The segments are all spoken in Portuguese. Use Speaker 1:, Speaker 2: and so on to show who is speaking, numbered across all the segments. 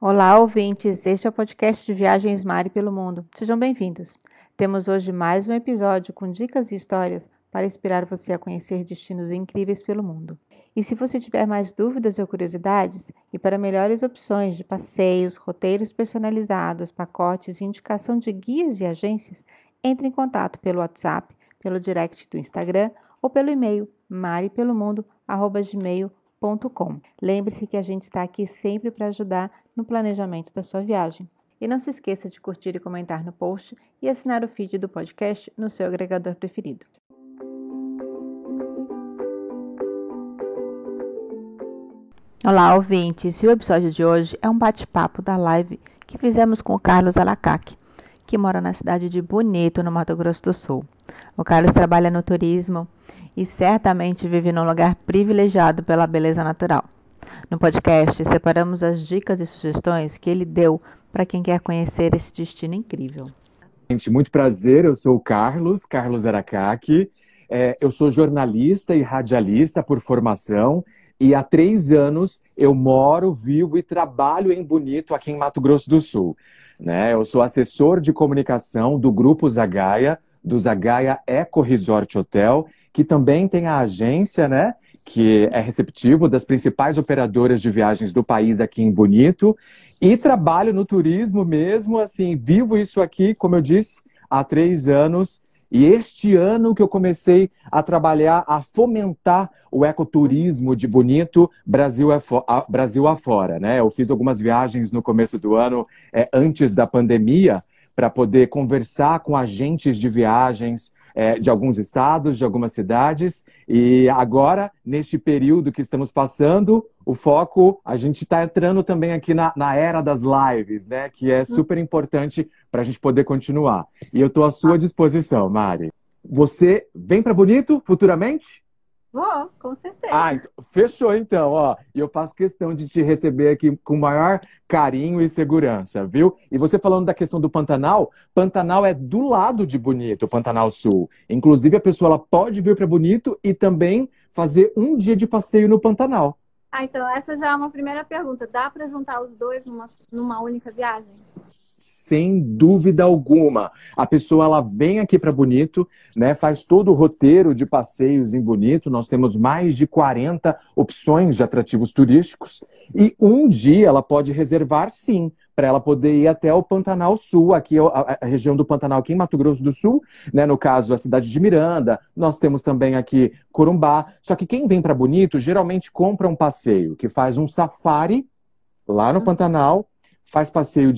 Speaker 1: Olá, ouvintes! Este é o podcast de Viagens Mari pelo Mundo. Sejam bem-vindos. Temos hoje mais um episódio com dicas e histórias para inspirar você a conhecer destinos incríveis pelo mundo. E se você tiver mais dúvidas ou curiosidades, e para melhores opções de passeios, roteiros personalizados, pacotes e indicação de guias e agências, entre em contato pelo WhatsApp, pelo direct do Instagram ou pelo e-mail maripelomundo@gmail.com. Lembre-se que a gente está aqui sempre para ajudar no planejamento da sua viagem. E não se esqueça de curtir e comentar no post e assinar o feed do podcast no seu agregador preferido. Olá, ouvintes! E o episódio de hoje é um bate-papo da live que fizemos com o Carlos Alacaque, que mora na cidade de Bonito, no Mato Grosso do Sul. O Carlos trabalha no turismo e certamente vive num lugar privilegiado pela beleza natural. No podcast, separamos as dicas e sugestões que ele deu para quem quer conhecer esse destino incrível.
Speaker 2: Gente, muito prazer, eu sou o Carlos Alacaque. Eu sou jornalista e radialista por formação e há 3 anos eu moro, vivo e trabalho em Bonito, aqui em Mato Grosso do Sul. Né? Eu sou assessor de comunicação do Grupo Zagaia, do Zagaia Eco Resort Hotel, que também tem a agência, né, que é receptivo das principais operadoras de viagens do país aqui em Bonito. E trabalho no turismo mesmo, assim, vivo isso aqui, como eu disse, há 3 anos. E este ano que eu comecei a trabalhar, a fomentar o ecoturismo de Bonito, Brasil afora, né? Eu fiz algumas viagens no começo do ano, antes da pandemia, para poder conversar com agentes de viagens de alguns estados, de algumas cidades. E agora, neste período que estamos passando, o foco, a gente está entrando também aqui na era das lives, né? Que é super importante para a gente poder continuar. E eu estou à sua disposição, Mari. Você vem para Bonito futuramente?
Speaker 3: Vou, com certeza.
Speaker 2: Então, fechou então, ó. E eu faço questão de te receber aqui com o maior carinho e segurança, viu? E você falando da questão do Pantanal, Pantanal é do lado de Bonito, Pantanal Sul. Inclusive, a pessoa ela pode vir para Bonito e também fazer um dia de passeio no Pantanal.
Speaker 3: Então essa já é uma primeira pergunta. Dá para juntar os dois numa única viagem?
Speaker 2: Sem dúvida alguma. A pessoa ela vem aqui para Bonito, né, faz todo o roteiro de passeios em Bonito. Nós temos mais de 40 opções de atrativos turísticos. E um dia ela pode reservar, sim, para ela poder ir até o Pantanal Sul, aqui a região do Pantanal, aqui em Mato Grosso do Sul, né, no caso a cidade de Miranda. Nós temos também aqui Corumbá. Só que quem vem para Bonito geralmente compra um passeio, que faz um safari lá no Pantanal, faz passeio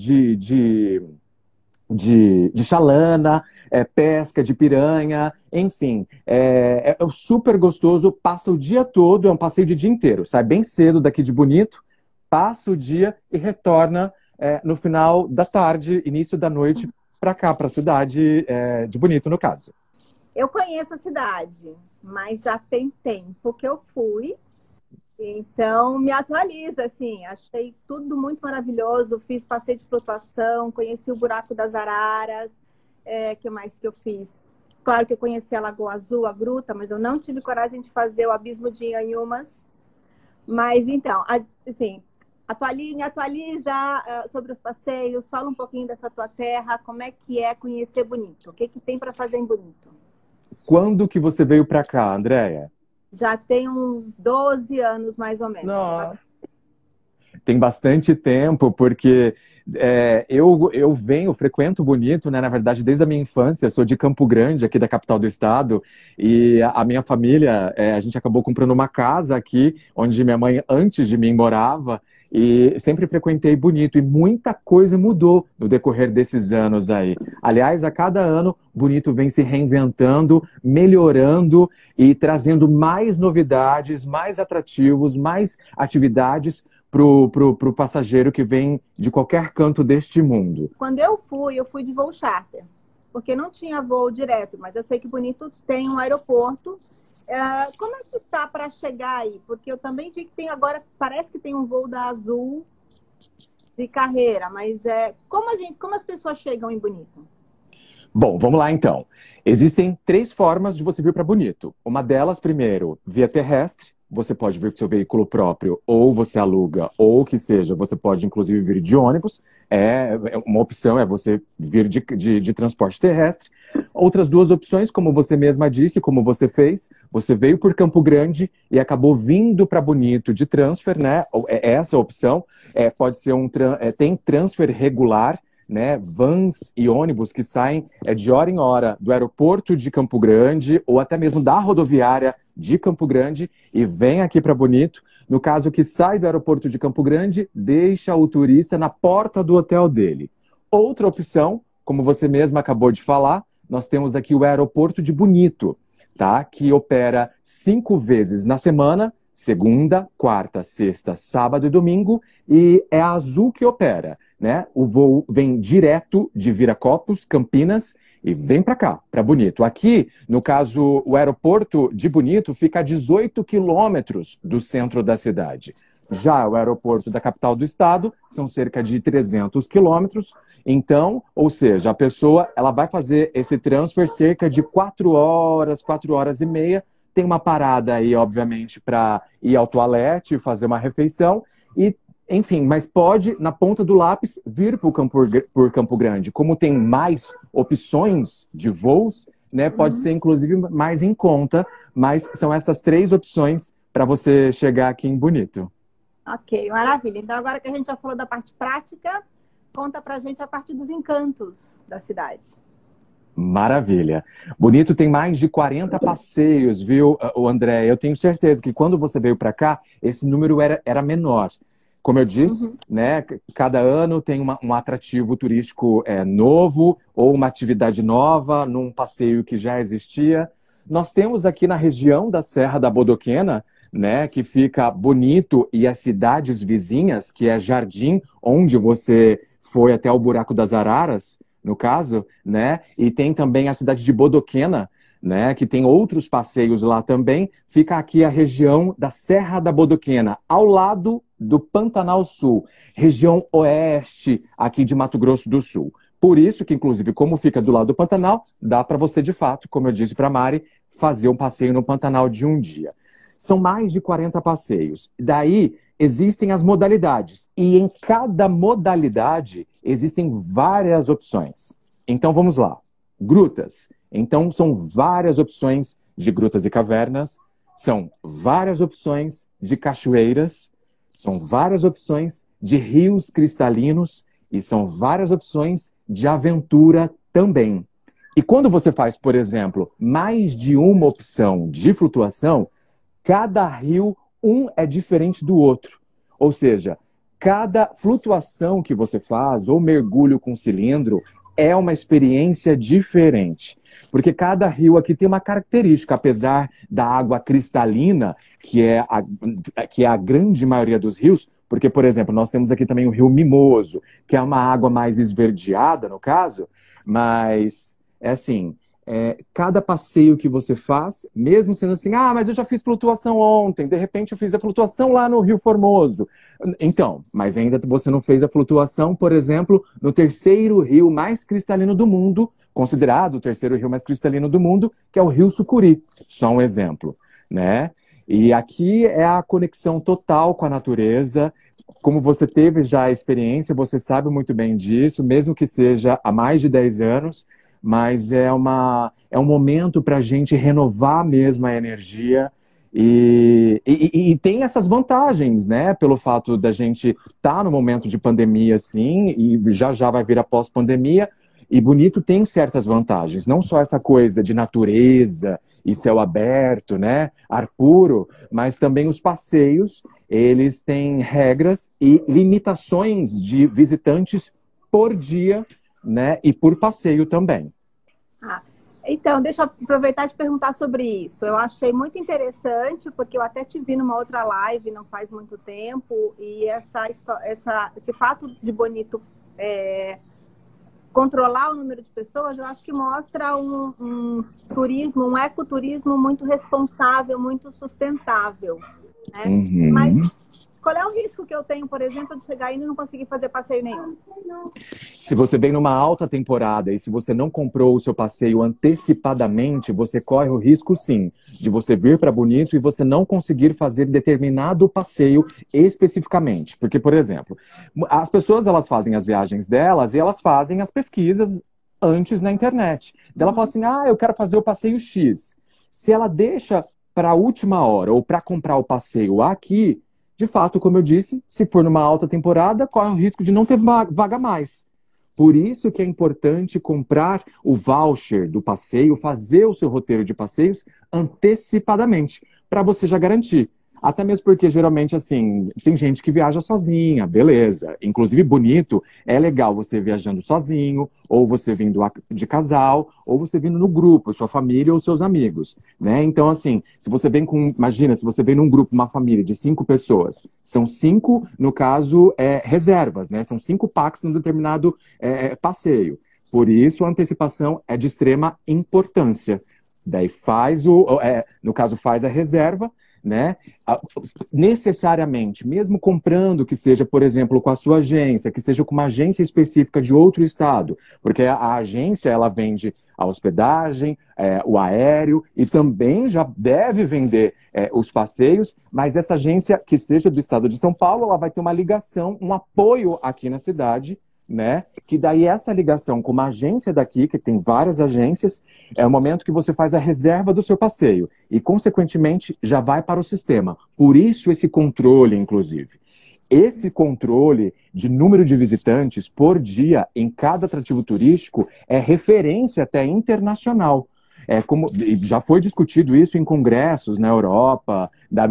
Speaker 2: de chalana, pesca de piranha, enfim. É super gostoso, passa o dia todo, é um passeio de dia inteiro. Sai bem cedo daqui de Bonito, passa o dia e retorna no final da tarde, início da noite, para cá, para a cidade de Bonito, no caso.
Speaker 3: Eu conheço a cidade, mas já tem tempo que eu fui. Então, me atualiza, assim, achei tudo muito maravilhoso, fiz passeio de flutuação, conheci o Buraco das Araras, que mais que eu fiz? Claro que eu conheci a Lagoa Azul, a Gruta, mas eu não tive coragem de fazer o Abismo de Inhamumas. Mas, então, assim, me atualiza sobre os passeios, fala um pouquinho dessa tua terra, como é que é conhecer Bonito, o que tem para fazer em Bonito?
Speaker 2: Quando que você veio para cá, Andréia?
Speaker 3: Já tem uns 12 anos, mais ou menos.
Speaker 2: Nossa. Tem bastante tempo, porque eu frequento Bonito, né? Na verdade, desde a minha infância, sou de Campo Grande, aqui da capital do estado, e a minha família, a gente acabou comprando uma casa aqui, onde minha mãe, antes de mim, morava, e sempre frequentei Bonito, e muita coisa mudou no decorrer desses anos aí. Aliás, a cada ano, Bonito vem se reinventando, melhorando e trazendo mais novidades, mais atrativos, mais atividades pro passageiro que vem de qualquer canto deste mundo.
Speaker 3: Quando eu fui de voo charter, porque não tinha voo direto, mas eu sei que Bonito tem um aeroporto. Como é que está para chegar aí? Porque eu também vi que tem agora, parece que tem um voo da Azul de carreira, mas como as pessoas chegam em Bonito?
Speaker 2: Bom, vamos lá então. Existem 3 formas de você vir para Bonito. Uma delas, primeiro, via terrestre. você pode vir com seu veículo próprio, ou você aluga, ou que seja, você pode inclusive vir de ônibus. Uma opção é você vir de transporte terrestre. Outras duas opções, como você mesma disse, como você fez, você veio por Campo Grande e acabou vindo para Bonito de transfer, né? Essa opção pode ser tem transfer regular, né? Vans e ônibus que saem de hora em hora do aeroporto de Campo Grande ou até mesmo da rodoviária de Campo Grande e vem aqui para Bonito. No caso que sai do aeroporto de Campo Grande, deixa o turista na porta do hotel dele. Outra opção, como você mesma acabou de falar, nós temos aqui o aeroporto de Bonito, tá? Que opera 5 vezes na semana, segunda, quarta, sexta, sábado e domingo, e é a Azul que opera, né? O voo vem direto de Viracopos, Campinas, e vem para cá, para Bonito. Aqui, no caso, o aeroporto de Bonito fica a 18 quilômetros do centro da cidade. Já o aeroporto da capital do estado são cerca de 300 quilômetros. Então, ou seja, a pessoa ela vai fazer esse transfer cerca de 4 horas, 4 horas e meia. Tem uma parada aí, obviamente, para ir ao toalete, fazer uma refeição. E, enfim, mas pode, na ponta do lápis, vir por Campo Grande. Como tem mais opções de voos, né, pode ser, inclusive, mais em conta. Mas são essas 3 opções para você chegar aqui em Bonito.
Speaker 3: Ok, maravilha. Então, agora que a gente já falou da parte prática, conta pra gente a parte dos encantos da cidade.
Speaker 2: Maravilha. Bonito tem mais de 40 passeios, viu, o André? Eu tenho certeza que quando você veio para cá, esse número era menor. Como eu disse, né, cada ano tem um atrativo turístico novo ou uma atividade nova num passeio que já existia. Nós temos aqui na região da Serra da Bodoquena, né, que fica Bonito e as cidades vizinhas, que é Jardim, onde você foi até o Buraco das Araras, no caso, né, e tem também a cidade de Bodoquena, né, que tem outros passeios lá também. Fica aqui a região da Serra da Bodoquena, ao lado do Pantanal Sul, região oeste aqui de Mato Grosso do Sul. Por isso que, inclusive, como fica do lado do Pantanal, dá para você, de fato, como eu disse para a Mari, fazer um passeio no Pantanal de um dia. São mais de 40 passeios. Daí existem as modalidades. E em cada modalidade existem várias opções. Então vamos lá. Grutas. Então são várias opções de grutas e cavernas. São várias opções de cachoeiras. São várias opções de rios cristalinos. E são várias opções de aventura também. E quando você faz, por exemplo, mais de uma opção de flutuação, cada rio, um é diferente do outro. Ou seja, cada flutuação que você faz, ou mergulho com cilindro, é uma experiência diferente. Porque cada rio aqui tem uma característica, apesar da água cristalina, que é a grande maioria dos rios. Porque, por exemplo, nós temos aqui também o rio Mimoso, que é uma água mais esverdeada, no caso, mas é assim... cada passeio que você faz, mesmo sendo assim, mas eu já fiz flutuação ontem, de repente eu fiz a flutuação lá no Rio Formoso. Então, mas ainda você não fez a flutuação, por exemplo, no terceiro rio mais cristalino do mundo, considerado o terceiro rio mais cristalino do mundo, que é o Rio Sucuri. Só um exemplo, né? E aqui é a conexão total com a natureza. Como você teve já a experiência, você sabe muito bem disso, mesmo que seja há mais de 10 anos, mas é um momento para a gente renovar mesmo a energia e tem essas vantagens, né? Pelo fato da gente estar no momento de pandemia, assim, e já vai vir a pós-pandemia, e Bonito tem certas vantagens, não só essa coisa de natureza e céu aberto, né? Ar puro, mas também os passeios, eles têm regras e limitações de visitantes por dia, né? E por passeio também.
Speaker 3: Então, deixa eu aproveitar e te perguntar sobre isso. Eu achei muito interessante, porque eu até te vi numa outra live não faz muito tempo, e esse fato de Bonito controlar o número de pessoas, eu acho que mostra um turismo, um ecoturismo muito responsável, muito sustentável. Né? Mas Qual é o risco que eu tenho, por exemplo, de chegar indo e não conseguir fazer passeio nenhum?
Speaker 2: Se você vem numa alta temporada e se você não comprou o seu passeio antecipadamente, você corre o risco, sim, de você vir para Bonito e você não conseguir fazer determinado passeio especificamente. Porque, por exemplo, as pessoas elas fazem as viagens delas e elas fazem as pesquisas antes na internet. Ela fala assim, eu quero fazer o passeio X. Se ela deixa para a última hora ou para comprar o passeio aqui, de fato, como eu disse, se for numa alta temporada, corre o risco de não ter vaga mais. Por isso que é importante comprar o voucher do passeio, fazer o seu roteiro de passeios antecipadamente, para você já garantir. Até mesmo porque, geralmente, assim, tem gente que viaja sozinha, beleza. Inclusive, Bonito, é legal você viajando sozinho, ou você vindo de casal, ou você vindo no grupo, sua família ou seus amigos, né? Então, assim, se você vem imagina, se você vem num grupo, uma família de 5 pessoas, são 5, no caso, reservas, né? São 5 packs num determinado passeio. Por isso, a antecipação é de extrema importância. Daí no caso, faz a reserva, né? Necessariamente, mesmo comprando que seja, por exemplo, com a sua agência, que seja com uma agência específica de outro estado, porque a agência ela vende a hospedagem, o aéreo e também já deve vender os passeios, mas essa agência que seja do estado de São Paulo, ela vai ter uma ligação, um apoio aqui na cidade, né? Que daí essa ligação com uma agência daqui, que tem várias agências, é o momento que você faz a reserva do seu passeio e, consequentemente, já vai para o sistema. Por isso esse controle, inclusive. Esse controle de número de visitantes por dia em cada atrativo turístico é referência até internacional. Já foi discutido isso em congressos na Europa,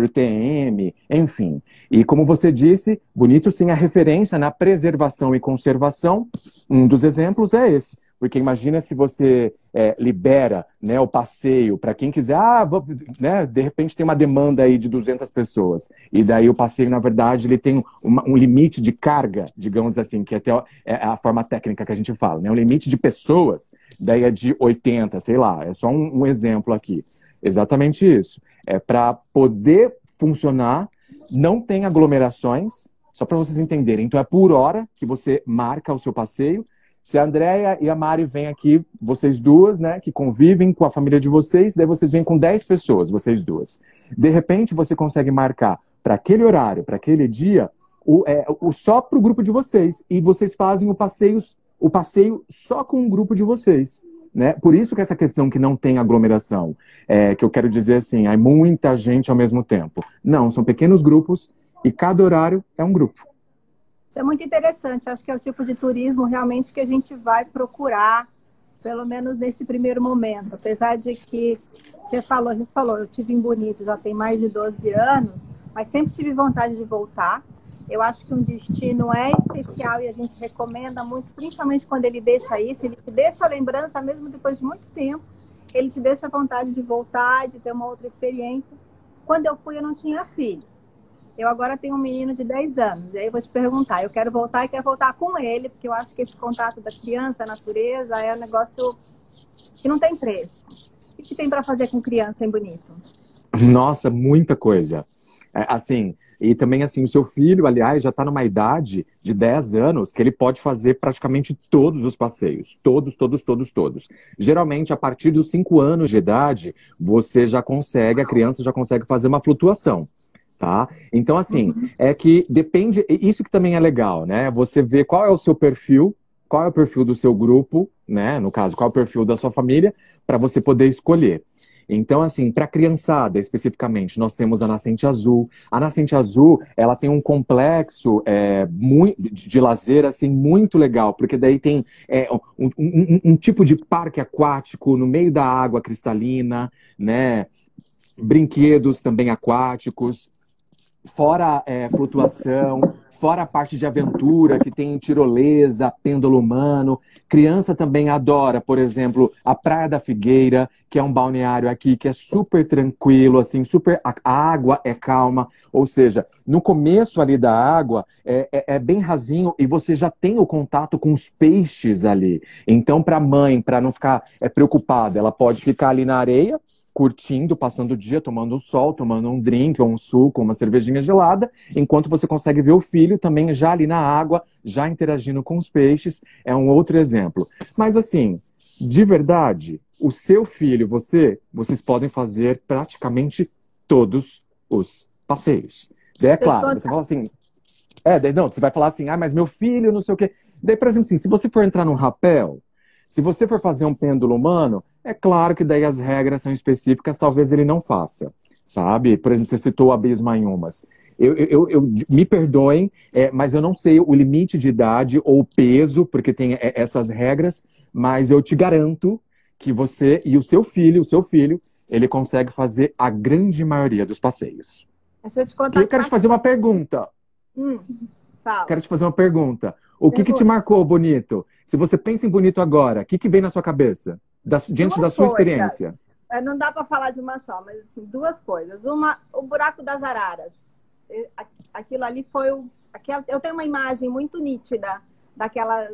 Speaker 2: WTM, enfim. E como você disse, Bonito sim é referência na preservação e conservação. Um dos exemplos é esse. Porque imagina se você libera, né, o passeio para quem quiser, né, de repente tem uma demanda aí de 200 pessoas, e daí o passeio, na verdade, ele tem um limite de carga, digamos assim, que até é a forma técnica que a gente fala, né, um limite de pessoas, daí é de 80, sei lá, é só um exemplo aqui. Exatamente isso. É para poder funcionar, não tem aglomerações, só para vocês entenderem. Então é por hora que você marca o seu passeio. Se a Andréia e a Mari vêm aqui, vocês duas, né, que convivem com a família de vocês, daí vocês vêm com 10 pessoas, vocês duas. De repente, você consegue marcar para aquele horário, para aquele dia, só para o grupo de vocês. E vocês fazem o passeio só com o grupo de vocês. Né? Por isso que essa questão que não tem aglomeração, que eu quero dizer assim, há muita gente ao mesmo tempo. Não, são pequenos grupos e cada horário é um grupo.
Speaker 3: Isso é muito interessante. Acho que é o tipo de turismo realmente que a gente vai procurar, pelo menos nesse primeiro momento. Apesar de que a gente falou, eu estive em Bonito já tem mais de 12 anos, mas sempre tive vontade de voltar. Eu acho que um destino é especial e a gente recomenda muito, principalmente quando ele deixa isso, ele te deixa a lembrança, mesmo depois de muito tempo, ele te deixa a vontade de voltar, de ter uma outra experiência. Quando eu fui, eu não tinha filho. Eu agora tenho um menino de 10 anos, e aí eu vou te perguntar, eu quero voltar e quero voltar com ele, porque eu acho que esse contato da criança, a natureza, é um negócio que não tem preço. O que tem para fazer com criança em Bonito?
Speaker 2: Nossa, muita coisa. Assim, e também assim, o seu filho, aliás, já está numa idade de 10 anos que ele pode fazer praticamente todos os passeios. Todos, todos, todos, todos. Geralmente, a partir dos 5 anos de idade, a criança já consegue fazer uma flutuação. Tá? Então, assim, é que depende, isso que também é legal, né? Você vê qual é o seu perfil, qual é o perfil do seu grupo, né? No caso, qual é o perfil da sua família, para você poder escolher. Então, assim, para a criançada especificamente, nós temos a Nascente Azul. A Nascente Azul, ela tem um complexo de lazer, assim, muito legal, porque daí tem um tipo de parque aquático no meio da água cristalina, né? Brinquedos também aquáticos. Fora flutuação, fora a parte de aventura, que tem tirolesa, pêndulo humano. Criança também adora, por exemplo, a Praia da Figueira, que é um balneário aqui que é super tranquilo, assim, a água é calma, ou seja, no começo ali da água é bem rasinho e você já tem o contato com os peixes ali. Então, para a mãe, para não ficar preocupada, ela pode ficar ali na areia, curtindo, passando o dia, tomando um sol, tomando um drink, ou um suco, uma cervejinha gelada, enquanto você consegue ver o filho também já ali na água, já interagindo com os peixes. É um outro exemplo. Mas assim, de verdade, o seu filho, vocês podem fazer praticamente todos os passeios. Daí é claro, você fala assim, daí não, você vai falar assim, mas meu filho, não sei o quê. Daí, por exemplo, assim, se você for entrar num rapel, se você for fazer um pêndulo humano, é claro que daí as regras são específicas, talvez ele não faça, sabe? Por exemplo, você citou o abismo em umas. Me perdoem, mas eu não sei o limite de idade ou o peso, porque tem essas regras, mas eu te garanto que você e o seu filho, ele consegue fazer a grande maioria dos passeios.
Speaker 3: Deixa eu te contar.
Speaker 2: Eu quero te fazer uma pergunta.
Speaker 3: Fala.
Speaker 2: Quero te fazer uma pergunta. O que te marcou, Bonito? Se você pensa em Bonito agora, o que vem na sua cabeça? Diante da sua experiência.
Speaker 3: Não dá para falar de uma só, mas assim, duas coisas. Uma, o buraco das araras. Aquilo ali foi eu tenho uma imagem muito nítida daquela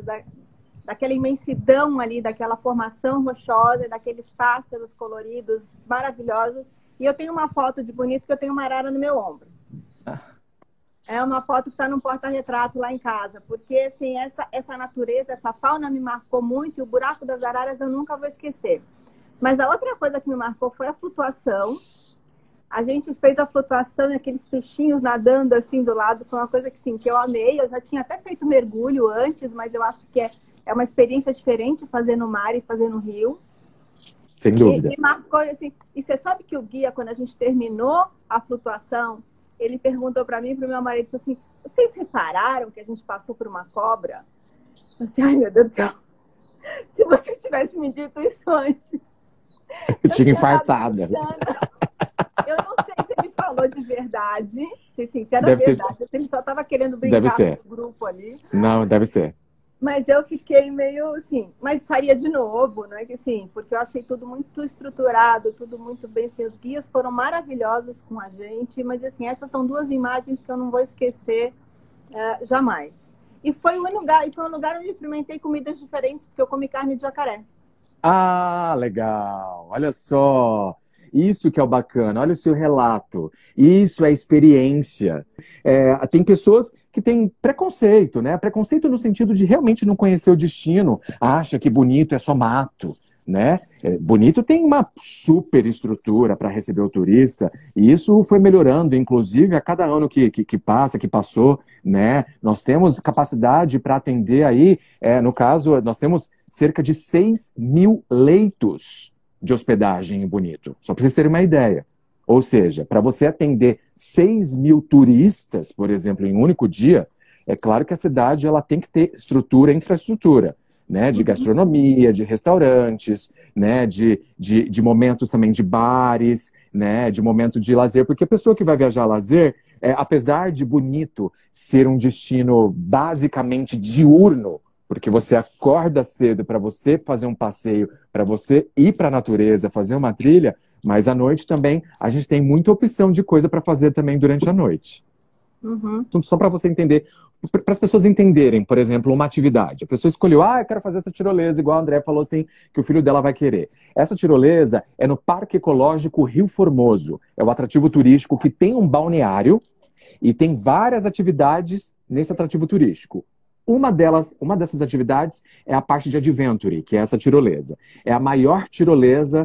Speaker 3: imensidão ali, daquela formação rochosa, daqueles pássaros coloridos maravilhosos. E eu tenho uma foto de Bonito que eu tenho uma arara no meu ombro. É uma foto que está no porta-retrato lá em casa, porque assim, essa natureza, essa fauna me marcou muito, e o buraco das araras eu nunca vou esquecer. Mas a outra coisa que me marcou foi a flutuação. A gente fez a flutuação e aqueles peixinhos nadando assim do lado, foi uma coisa que, sim, que eu amei. Eu já tinha até feito mergulho antes, mas eu acho que é uma experiência diferente fazer no mar e fazer no rio.
Speaker 2: Sem dúvida.
Speaker 3: E marcou assim. E você sabe que o guia, quando a gente terminou a flutuação, ele perguntou para mim e para o meu marido assim: vocês repararam que a gente passou por uma cobra? Eu disse, ai, meu Deus do céu. Se você tivesse me dito isso antes,
Speaker 2: eu tinha infartada.
Speaker 3: Eu não sei se ele falou de verdade, se era verdade, se ele só estava querendo brincar com o grupo ali.
Speaker 2: Não, deve ser.
Speaker 3: Mas eu fiquei meio assim, mas faria de novo, não é que sim, porque eu achei tudo muito estruturado, tudo muito bem, assim, os guias foram maravilhosos com a gente, mas assim, essas são duas imagens que eu não vou esquecer jamais. E foi um lugar onde eu experimentei comidas diferentes, porque eu comi carne de jacaré.
Speaker 2: Ah, legal, olha só. Isso que é o bacana, olha o seu relato. Isso é experiência. Tem pessoas que têm preconceito, né? Preconceito no sentido de realmente não conhecer o destino, acha que Bonito é só mato, né? Bonito tem uma super estrutura para receber o turista, e isso foi melhorando, inclusive, a cada ano que passou, né? Nós temos capacidade para atender aí, no caso, nós temos cerca de 6.000 leitos de hospedagem em Bonito, só para vocês terem uma ideia. Ou seja, para você atender 6.000 turistas, por exemplo, em um único dia, é claro que a cidade ela tem que ter infraestrutura, né, de gastronomia, de restaurantes, né, de momentos também de bares, né, de momento de lazer, porque a pessoa que vai viajar a lazer, apesar de Bonito ser um destino basicamente diurno, porque você acorda cedo para você fazer um passeio, para você ir para a natureza, fazer uma trilha, mas à noite também a gente tem muita opção de coisa para fazer também durante a noite. Só para você entender, para as pessoas entenderem, por exemplo, uma atividade. A pessoa escolheu, eu quero fazer essa tirolesa, igual a André falou assim, que o filho dela vai querer. Essa tirolesa é no Parque Ecológico Rio Formoso. É o atrativo turístico que tem um balneário e tem várias atividades nesse atrativo turístico. Uma dessas atividades é a parte de Adventure, que é essa tirolesa. É a maior tirolesa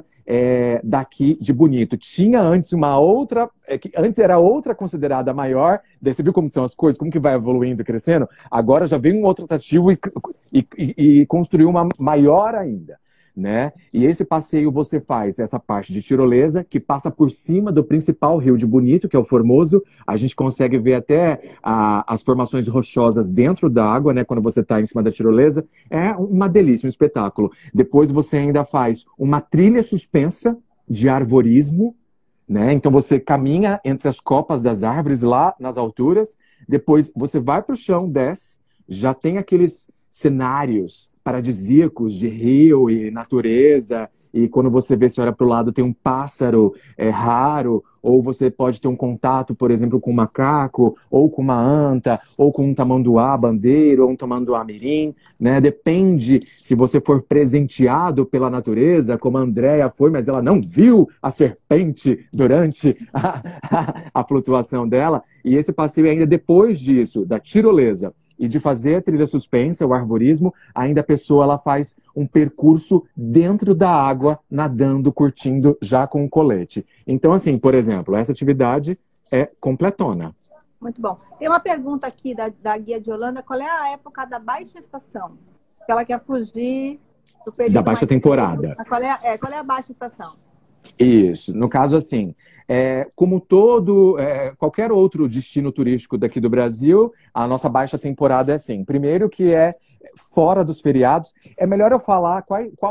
Speaker 2: daqui de Bonito. Tinha antes uma outra, que antes era outra considerada maior, daí você viu como são as coisas, como que vai evoluindo e crescendo? Agora já vem um outro atrativo e construiu uma maior ainda. Né? E esse passeio você faz essa parte de tirolesa que passa por cima do principal rio de Bonito, que é o Formoso. A gente consegue ver até as formações rochosas dentro da água, né? Quando você está em cima da tirolesa. É uma delícia, um espetáculo. Depois você ainda faz uma trilha suspensa de arvorismo, né? Então você caminha entre as copas das árvores lá nas alturas. Depois você vai para o chão, desce, já tem aqueles cenários paradisíacos de rio e natureza, e quando você vê, você olha para o lado, tem um pássaro raro, ou você pode ter um contato, por exemplo, com um macaco, ou com uma anta, ou com um tamanduá bandeiro, ou um tamanduá mirim, né? Depende se você for presenteado pela natureza, como a Andrea foi, mas ela não viu a serpente durante a flutuação dela, e esse passeio ainda depois disso, da tirolesa, e de fazer a trilha suspensa, o arborismo, ainda a pessoa ela faz um percurso dentro da água, nadando, curtindo, já com o colete. Então, assim, por exemplo, essa atividade é completona.
Speaker 3: Muito bom. Tem uma pergunta aqui da guia de Holanda. Qual é a época da baixa estação? Que ela quer fugir do período
Speaker 2: Da baixa temporada.
Speaker 3: Qual é a baixa estação?
Speaker 2: Isso. No caso, assim, como qualquer outro destino turístico daqui do Brasil, a nossa baixa temporada é assim. Primeiro que é fora dos feriados. É melhor eu falar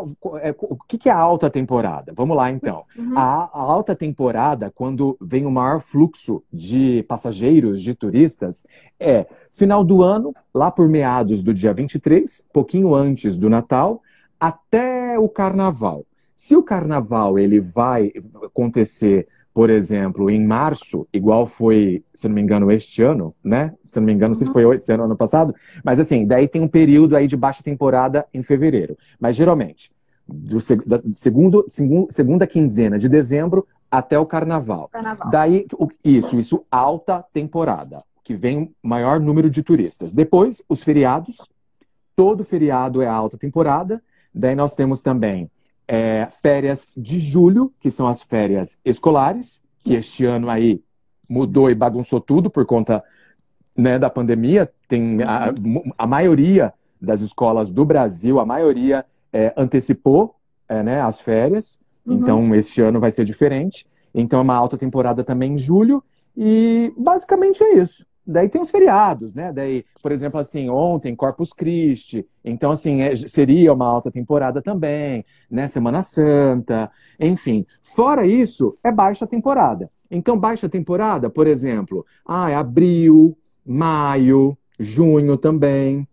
Speaker 2: o que é a alta temporada. Vamos lá, então.
Speaker 3: Uhum.
Speaker 2: A alta temporada, quando vem o maior fluxo de passageiros, de turistas, é final do ano, lá por meados do dia 23, pouquinho antes do Natal, até o Carnaval. Se o Carnaval ele vai acontecer, por exemplo, em março, igual foi, se não me engano, este ano, né? Se não me engano, não sei se foi esse ano ou ano passado, mas assim, daí tem um período aí de baixa temporada em fevereiro. Mas geralmente, da segunda quinzena de dezembro até o Carnaval. Daí, isso, alta temporada, que vem o maior número de turistas. Depois, os feriados, todo feriado é alta temporada. Daí nós temos também férias de julho, que são as férias escolares, que este ano aí mudou e bagunçou tudo por conta, né, da pandemia. Tem a maioria das escolas do Brasil, a maioria antecipou né, as férias, então este ano vai ser diferente. Então é uma alta temporada também em julho, e basicamente é isso. Daí tem os feriados, né? Daí, por exemplo, assim, ontem, Corpus Christi. Então, assim, seria uma alta temporada também, né? Semana Santa, enfim. Fora isso, é baixa temporada. Então, baixa temporada, por exemplo, é abril, maio, junho também.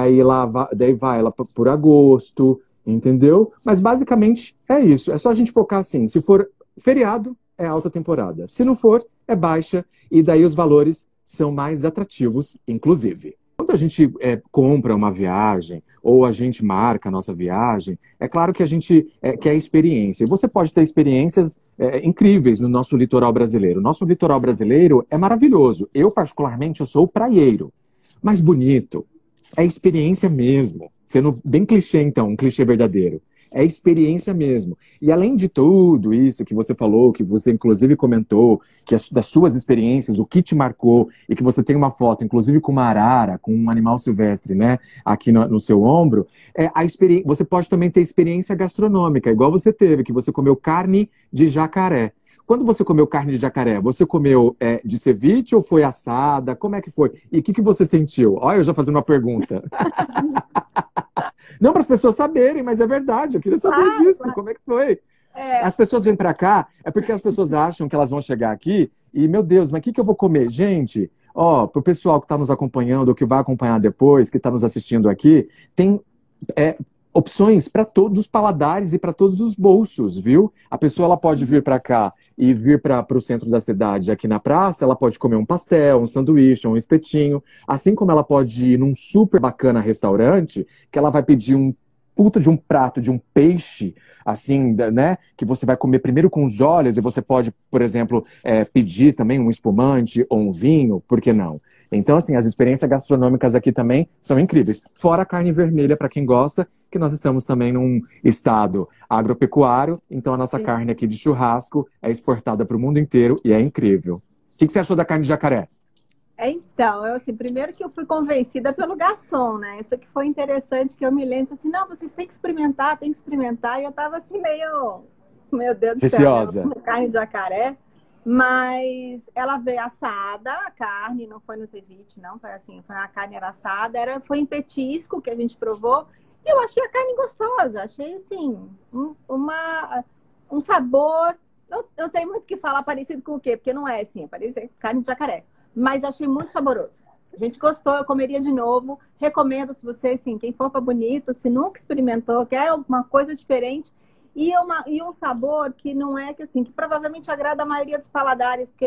Speaker 2: Daí vai lá por agosto, entendeu? Mas basicamente é isso. É só a gente focar assim. Se for feriado, é alta temporada. Se não for, é baixa. E daí os valores são mais atrativos, inclusive. Quando a gente compra uma viagem ou a gente marca a nossa viagem, é claro que a gente quer experiência. E você pode ter experiências incríveis no nosso litoral brasileiro. O nosso litoral brasileiro é maravilhoso. Eu, particularmente, eu sou praieiro. Mas bonito. É experiência mesmo. Sendo bem clichê, então, um clichê verdadeiro. É experiência mesmo. E além de tudo isso que você falou, que você inclusive comentou, que das suas experiências, o que te marcou, e que você tem uma foto, inclusive com uma arara, com um animal silvestre, né, aqui no seu ombro, você pode também ter experiência gastronômica, igual você teve, que você comeu carne de jacaré. Quando você comeu carne de jacaré, você comeu de ceviche ou foi assada? Como é que foi? E o que você sentiu? Olha, eu já fazendo uma pergunta. Não para as pessoas saberem, mas é verdade. Eu queria saber disso. Claro. Como é que foi? As pessoas vêm para cá, é porque as pessoas acham que elas vão chegar aqui e, meu Deus, mas o que eu vou comer? Gente, para o pessoal que está nos acompanhando ou que vai acompanhar depois, que está nos assistindo aqui, tem opções para todos os paladares e para todos os bolsos, viu? A pessoa ela pode vir para cá e vir para o centro da cidade, aqui na praça, ela pode comer um pastel, um sanduíche, um espetinho, assim como ela pode ir num super bacana restaurante, que ela vai pedir um puta de um prato de um peixe, assim, né, que você vai comer primeiro com os olhos, e você pode, por exemplo, pedir também um espumante ou um vinho, por que não? Então, assim, as experiências gastronômicas aqui também são incríveis. Fora a carne vermelha, para quem gosta, que nós estamos também num estado agropecuário, então a nossa carne aqui de churrasco é exportada para o mundo inteiro e é incrível. O que você achou da carne de jacaré?
Speaker 3: Então, assim, primeiro que eu fui convencida pelo garçom, né? Isso que foi interessante, que eu me lembro, assim, não, vocês têm que experimentar, e eu tava assim meio, meu Deus do céu, carne de jacaré, mas ela veio assada, a carne, não foi no ceviche, não, foi assim, a carne era assada, foi em petisco que a gente provou, e eu achei a carne gostosa, achei, assim, um sabor, eu tenho muito que falar parecido com o quê? Porque não é assim, parece carne de jacaré. Mas achei muito saboroso. A gente gostou, eu comeria de novo. Recomendo, se você, assim, quem for para Bonito, se nunca experimentou, quer uma coisa diferente e um sabor que não é que assim, que provavelmente agrada a maioria dos paladares, porque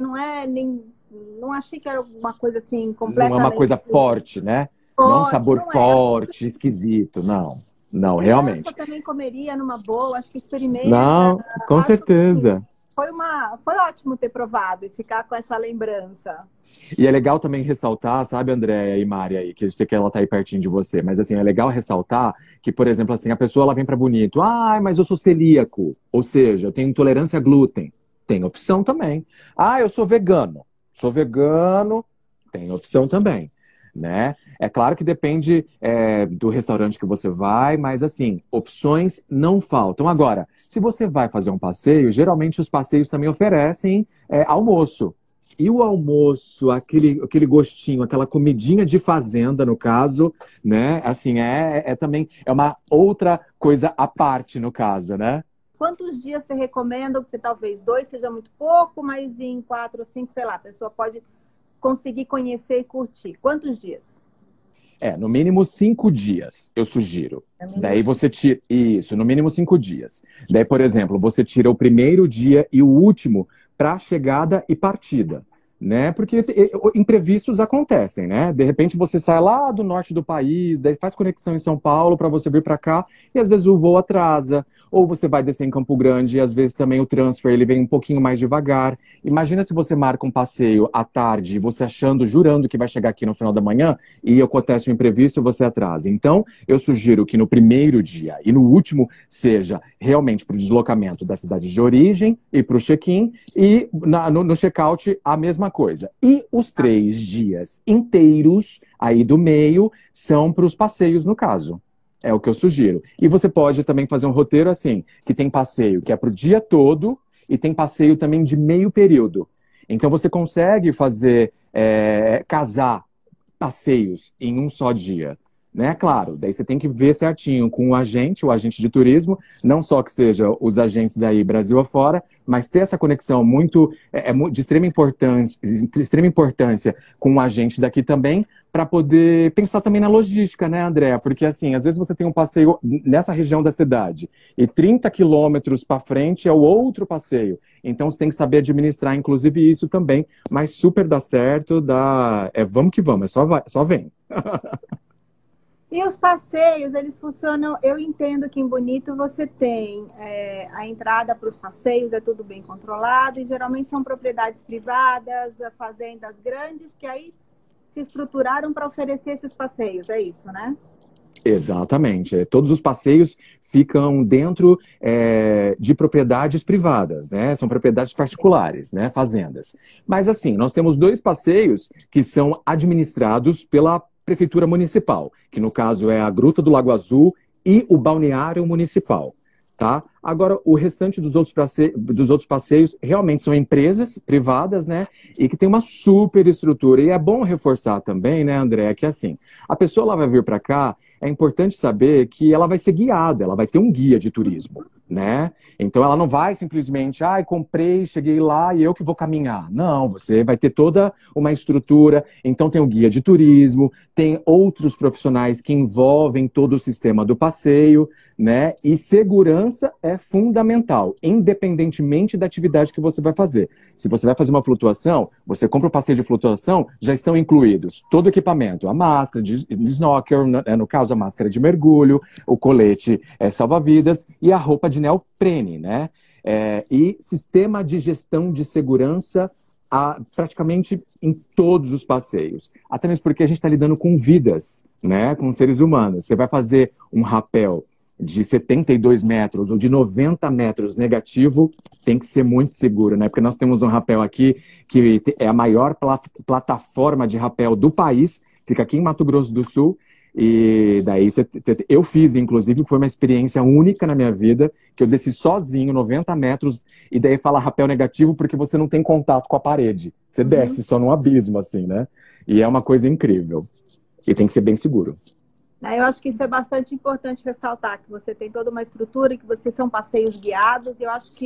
Speaker 3: não achei que era uma coisa assim
Speaker 2: Não é uma
Speaker 3: completamente
Speaker 2: coisa forte, né? Não é um
Speaker 3: forte,
Speaker 2: sabor
Speaker 3: não é.
Speaker 2: forte, esquisito, não.
Speaker 3: E
Speaker 2: Não,
Speaker 3: criança
Speaker 2: realmente.
Speaker 3: também comeria numa boa, acho que experimenta.
Speaker 2: Não, com
Speaker 3: Acho que
Speaker 2: certeza.
Speaker 3: foi ótimo ter provado e ficar com essa lembrança.
Speaker 2: E é legal também ressaltar, sabe, Andréia e Mari aí, que eu sei que ela tá aí pertinho de você, mas assim, é legal ressaltar que, por exemplo, assim, a pessoa ela vem para Bonito, mas eu sou celíaco, ou seja, eu tenho intolerância a glúten. Tem opção também. Eu sou vegano. Sou vegano, tem opção também, né? É claro que depende do restaurante que você vai, mas assim, opções não faltam. Agora, se você vai fazer um passeio, geralmente os passeios também oferecem almoço. E o almoço, aquele gostinho, aquela comidinha de fazenda, no caso, né? Assim, também é uma outra coisa à parte, no caso, né?
Speaker 3: Quantos dias você recomenda? Porque talvez 2 seja muito pouco, mas em 4 ou 5, sei lá, a pessoa pode conseguir conhecer e curtir. Quantos dias?
Speaker 2: No mínimo 5 dias, eu sugiro.
Speaker 3: É mínimo
Speaker 2: Daí
Speaker 3: cinco.
Speaker 2: você tira. Isso, no mínimo 5 dias. Daí, por exemplo, você tira o primeiro dia e o último para chegada e partida. Né? Porque imprevistos acontecem, né? De repente você sai lá do norte do país, daí faz conexão em São Paulo para você vir para cá e às vezes o voo atrasa, ou você vai descer em Campo Grande e às vezes também o transfer ele vem um pouquinho mais devagar. Imagina se você marca um passeio à tarde, você achando, jurando que vai chegar aqui no final da manhã e acontece um imprevisto e você atrasa. Então, eu sugiro que no primeiro dia e no último seja realmente para o deslocamento da cidade de origem e para o check-in e no check-out a mesma coisa. E os 3 dias inteiros aí do meio são para os passeios, no caso. É o que eu sugiro. E você pode também fazer um roteiro assim, que tem passeio que é para o dia todo e tem passeio também de meio período. Então você consegue fazer, casar passeios em um só dia. Né? Claro, daí você tem que ver certinho com o agente de turismo, não só que seja os agentes aí Brasil afora, mas ter essa conexão de extrema importância com o agente daqui também, para poder pensar também na logística, né, André? Porque assim, às vezes você tem um passeio nessa região da cidade e 30 quilômetros para frente é o outro passeio. Então você tem que saber administrar, inclusive, isso também, mas super dá certo, vamos que vamos, só vem.
Speaker 3: E os passeios, eles funcionam. Eu entendo que em Bonito você tem a entrada para os passeios, é tudo bem controlado, e geralmente são propriedades privadas, fazendas grandes, que aí se estruturaram para oferecer esses passeios, é isso, né?
Speaker 2: Exatamente. Todos os passeios ficam dentro de propriedades privadas, né? São propriedades particulares, né? Fazendas. Mas assim, nós temos 2 passeios que são administrados pela Prefeitura Municipal, que no caso é a Gruta do Lago Azul e o Balneário Municipal. Tá? Agora, o restante dos outros passeios realmente são empresas privadas, né? E que tem uma super estrutura. E é bom reforçar também, né, André, que assim, a pessoa ela vai vir para cá, é importante saber que ela vai ser guiada, ela vai ter um guia de turismo, né? Então ela não vai simplesmente, comprei, cheguei lá e eu que vou caminhar. Não, você vai ter toda uma estrutura. Então tem o guia de turismo, tem outros profissionais que envolvem todo o sistema do passeio, né? E segurança é fundamental, independentemente da atividade que você vai fazer. Se você vai fazer uma flutuação, você compra o passeio de flutuação, já estão incluídos todo o equipamento, a máscara de snorkel, no caso a máscara de mergulho, o colete salva-vidas e a roupa de neoprene, né? E sistema de gestão de segurança praticamente em todos os passeios. Até mesmo porque a gente está lidando com vidas, né? Com seres humanos. Você vai fazer um rapel de 72 metros ou de 90 metros negativo, tem que ser muito seguro, né? Porque nós temos um rapel aqui que é a maior plataforma de rapel do país, fica aqui em Mato Grosso do Sul, e daí eu fiz, inclusive, foi uma experiência única na minha vida, que eu desci sozinho 90 metros, e daí fala rapel negativo porque você não tem contato com a parede. Você desce só num abismo, assim, né? E é uma coisa incrível. E tem que ser bem seguro.
Speaker 3: Eu acho que isso é bastante importante ressaltar, que você tem toda uma estrutura, que vocês são passeios guiados, e eu acho que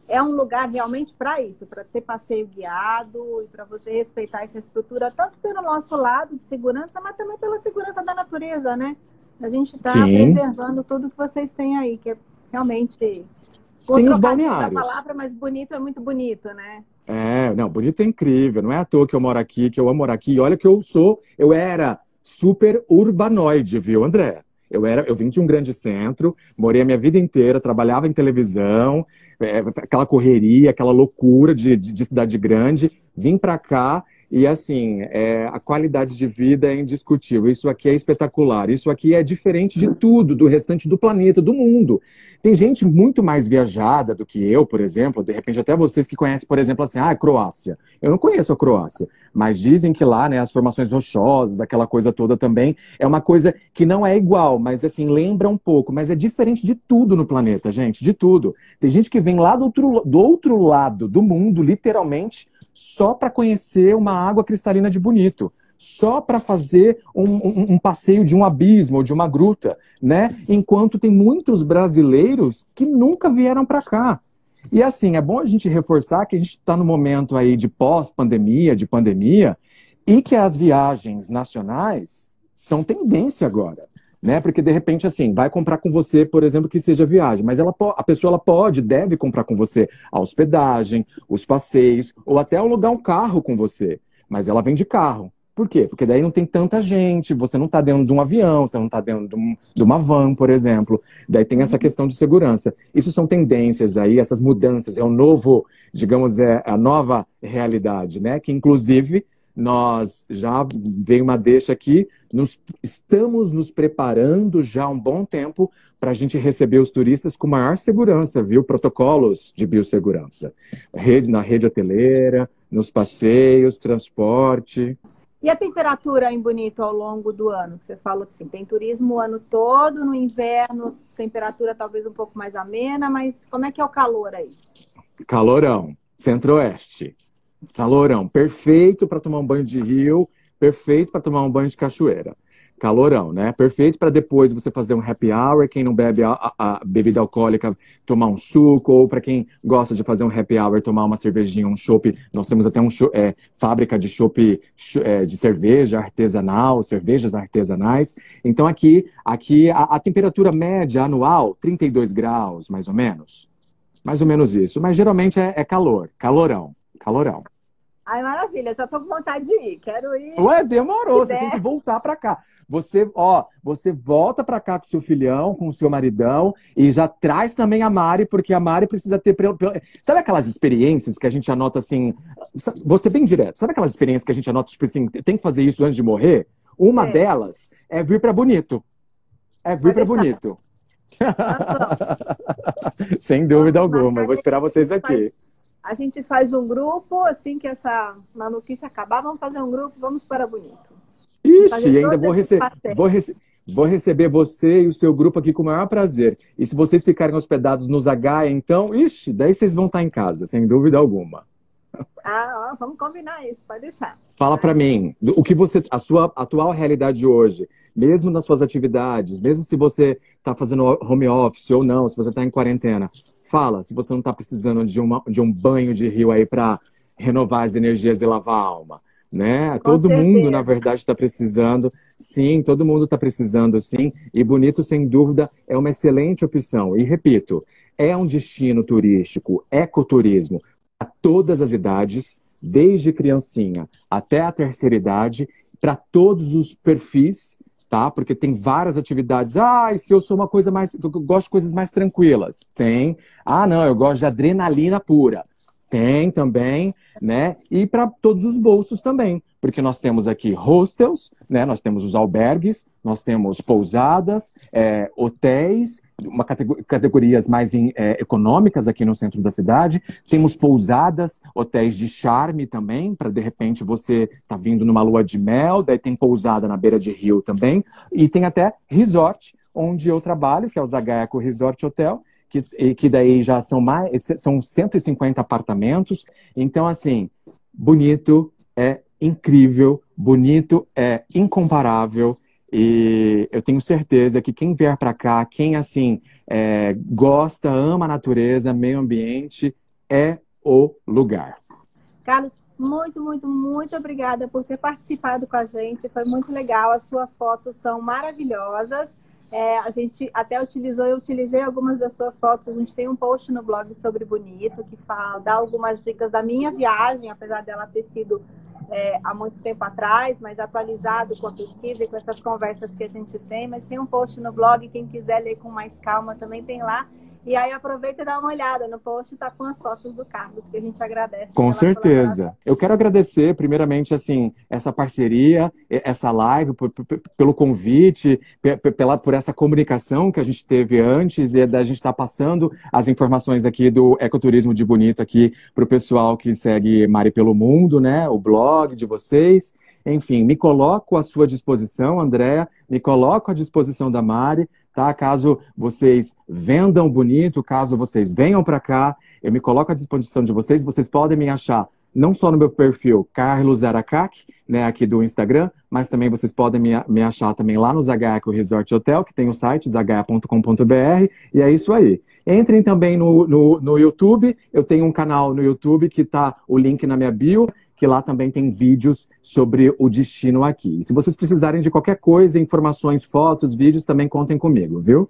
Speaker 3: é um lugar realmente para isso, para ter passeio guiado e para você respeitar essa estrutura, tanto pelo nosso lado de segurança, mas também pela segurança da natureza, né? A gente está
Speaker 2: Sim,
Speaker 3: preservando tudo que vocês têm aí, que é realmente, com
Speaker 2: tem os
Speaker 3: trocadilho da
Speaker 2: balneários.
Speaker 3: palavra, mas bonito é muito bonito, né?
Speaker 2: Não, bonito é incrível. Não é à toa que eu moro aqui, que eu amo morar aqui. E olha que eu era super urbanoide, viu, André? Eu vim de um grande centro, morei a minha vida inteira, trabalhava em televisão, aquela correria, aquela loucura de cidade grande. Vim para cá e, assim, a qualidade de vida é indiscutível. Isso aqui é espetacular. Isso aqui é diferente de tudo, do restante do planeta, do mundo. Tem gente muito mais viajada do que eu, por exemplo, de repente até vocês que conhecem, por exemplo, assim, Croácia. Eu não conheço a Croácia, mas dizem que lá, né, as formações rochosas, aquela coisa toda também, é uma coisa que não é igual, mas assim, lembra um pouco, mas é diferente de tudo no planeta, gente, de tudo. Tem gente que vem lá do outro lado do mundo, literalmente, só para conhecer uma água cristalina de Bonito. Só para fazer um passeio de um abismo ou de uma gruta, né? Enquanto tem muitos brasileiros que nunca vieram para cá. E assim, é bom a gente reforçar que a gente está no momento aí de pós-pandemia, de pandemia, e que as viagens nacionais são tendência agora. Né? Porque de repente, assim, vai comprar com você, por exemplo, que seja viagem, mas a pessoa ela pode, deve comprar com você a hospedagem, os passeios, ou até alugar um carro com você. Mas ela vem de carro. Por quê? Porque daí não tem tanta gente, você não está dentro de um avião, você não está dentro de uma van, por exemplo. Daí tem essa questão de segurança. Isso são tendências aí, essas mudanças, é o novo, digamos, é a nova realidade, né? Que inclusive nós já veio uma deixa aqui, estamos nos preparando já há um bom tempo para a gente receber os turistas com maior segurança, viu? Protocolos de biossegurança. Na rede hoteleira, nos passeios, transporte.
Speaker 3: E a temperatura em Bonito ao longo do ano? Você falou assim, tem turismo o ano todo, no inverno, temperatura talvez um pouco mais amena, mas como é que é o calor aí?
Speaker 2: Calorão, centro-oeste. Calorão, perfeito para tomar um banho de rio, perfeito para tomar um banho de cachoeira. Calorão, né? Perfeito para depois você fazer um happy hour, quem não bebe a bebida alcoólica, tomar um suco, ou para quem gosta de fazer um happy hour, tomar uma cervejinha, um chopp. Nós temos até fábrica de chopp de cerveja artesanal, cervejas artesanais. Então aqui a temperatura média anual, 32 graus, mais ou menos. Mais ou menos isso. Mas geralmente é calor, calorão, calorão.
Speaker 3: Ai, maravilha, já estou com vontade de ir, quero ir.
Speaker 2: Ué, demorou,
Speaker 3: Se
Speaker 2: você tem que
Speaker 3: der.
Speaker 2: voltar para cá. Você volta para cá com seu filhão, com o seu maridão e já traz também a Mari, porque a Mari precisa ter. Sabe aquelas experiências que a gente anota assim? Você bem direto. Sabe aquelas experiências que a gente anota, tipo assim, tem que fazer isso antes de morrer? Uma
Speaker 3: É,
Speaker 2: delas é vir para Bonito. É vir
Speaker 3: pode
Speaker 2: para
Speaker 3: deixar.
Speaker 2: Bonito.
Speaker 3: Nós
Speaker 2: Sem dúvida
Speaker 3: vamos
Speaker 2: alguma. Eu
Speaker 3: marcar
Speaker 2: vou
Speaker 3: que
Speaker 2: esperar vocês
Speaker 3: faz-
Speaker 2: aqui.
Speaker 3: a gente faz um grupo, assim que essa maluquice acabar, vamos fazer um grupo, vamos para Bonito.
Speaker 2: Ixi,
Speaker 3: Fazer
Speaker 2: e ainda
Speaker 3: todos esses passeios.
Speaker 2: vou receber você e o seu grupo aqui com o maior prazer. E se vocês ficarem hospedados nos H, então, ixi, daí vocês vão estar em casa, sem dúvida alguma.
Speaker 3: Ah, ó, vamos combinar isso, pode deixar.
Speaker 2: Fala para mim, a sua atual realidade hoje, mesmo nas suas atividades, mesmo se você está fazendo home office ou não, se você está em quarentena, fala se você não está precisando de um banho de rio aí para renovar as energias e lavar a alma, né?
Speaker 3: Com
Speaker 2: Todo mundo, na
Speaker 3: certeza.
Speaker 2: verdade, está precisando, sim, todo mundo está precisando, sim, e Bonito, sem dúvida, é uma excelente opção. E repito, é um destino turístico, ecoturismo, a todas as idades, desde criancinha até a terceira idade, para todos os perfis, tá? Porque tem várias atividades. Ah, e se eu sou uma coisa mais. Eu gosto de coisas mais tranquilas. Tem. Ah, não, eu gosto de adrenalina pura. Tem também, né? E para todos os bolsos também, porque nós temos aqui hostels, né? Nós temos os albergues, nós temos pousadas, hotéis, categorias mais econômicas aqui no centro da cidade. Temos pousadas, hotéis de charme também, para de repente você tá vindo numa lua de mel, daí tem pousada na beira de rio também, e tem até resort, onde eu trabalho, que é o Zagaeco Resort Hotel, que daí já são 150 apartamentos. Então, assim, Bonito é incrível, Bonito é incomparável. E eu tenho certeza que quem vier para cá, quem assim gosta, ama a natureza, meio ambiente, é o lugar.
Speaker 3: Carlos, muito, muito, muito obrigada por ter participado com a gente. Foi muito legal. As suas fotos são maravilhosas. A gente até eu utilizei algumas das suas fotos. A gente tem um post no blog sobre Bonito que dá algumas dicas da minha viagem, apesar dela ter sido há muito tempo atrás, mas atualizado com a pesquisa e com essas conversas que a gente tem. Mas tem um post no blog, quem quiser ler com mais calma também tem lá. E aí aproveita e dá uma olhada no post, tá com as fotos do Carlos, que a gente agradece.
Speaker 2: Com certeza. Eu quero agradecer, primeiramente, assim, essa parceria, essa live, pelo convite, por essa comunicação que a gente teve antes e da gente estar passando as informações aqui do Ecoturismo de Bonito aqui para o pessoal que segue Mari pelo Mundo, né? O blog de vocês. Enfim, me coloco à sua disposição, Andréa, me coloco à disposição da Mari, tá? Caso vocês vendam Bonito, caso vocês venham para cá, eu me coloco à disposição de vocês. Vocês podem me achar não só no meu perfil Carlos Aracac, né, aqui do Instagram, mas também vocês podem me achar também lá no Zagaia Resort Hotel, que tem o site zagaia.com.br, e é isso aí. Entrem também no YouTube, eu tenho um canal no YouTube que tá o link na minha bio, que lá também tem vídeos sobre o destino aqui. E se vocês precisarem de qualquer coisa, informações, fotos, vídeos, também contem comigo, viu?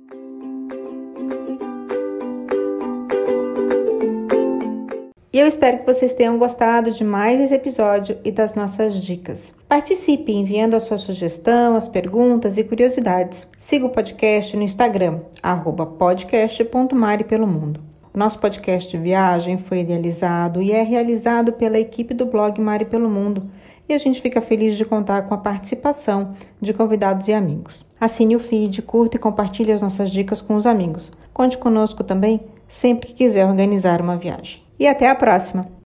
Speaker 1: E eu espero que vocês tenham gostado de mais esse episódio e das nossas dicas. Participe enviando a sua sugestão, as perguntas e curiosidades. Siga o podcast no Instagram, @podcast.maripelomundo. O nosso podcast de viagem foi idealizado e é realizado pela equipe do blog Mari pelo Mundo, e a gente fica feliz de contar com a participação de convidados e amigos. Assine o feed, curta e compartilhe as nossas dicas com os amigos. Conte conosco também sempre que quiser organizar uma viagem. E até a próxima!